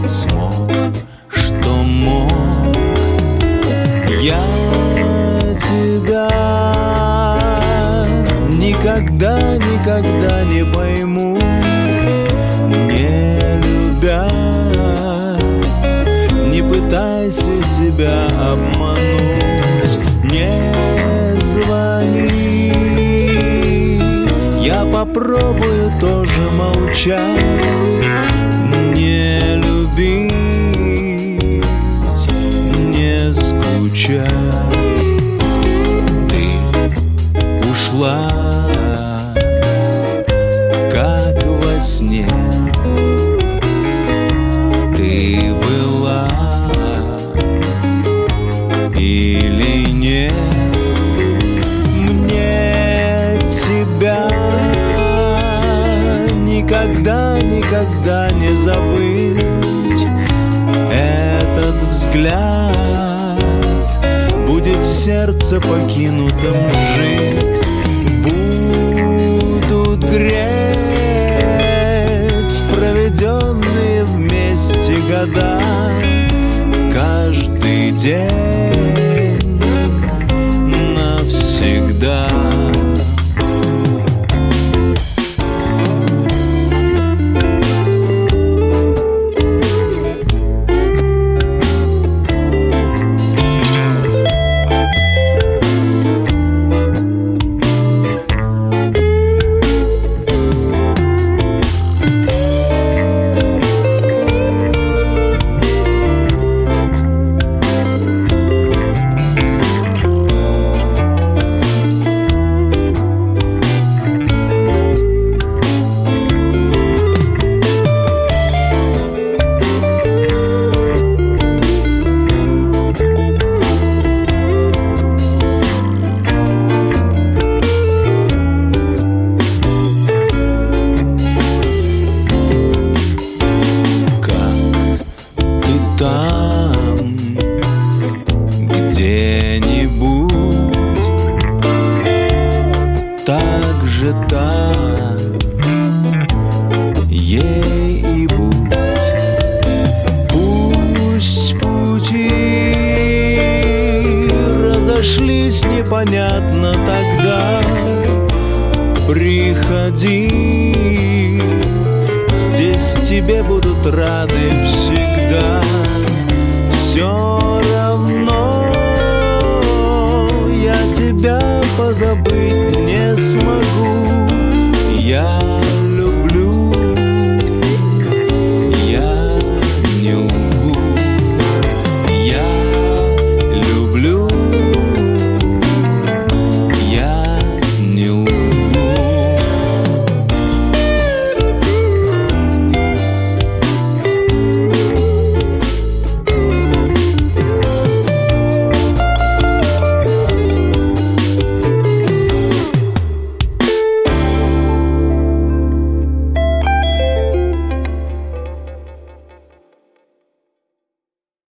смог, что мог. Я тебя никогда, никогда не пойму, не любя. Не пытайся себя обмануть, не звони. Я попробую тоже молчать, не любить, не скучать. Ты ушла, как во сне. Ты была или нет? Мне тебя никогда, никогда не забыть. Этот взгляд будет в сердце покинутым жить. Будут греть проведенные вместе года, каждый день навсегда. Там где-нибудь так же так ей и будь. Пусть пути разошлись непонятно тогда. Приходи, здесь тебе будут рады всегда. Все равно я тебя позабыть не смогу. Я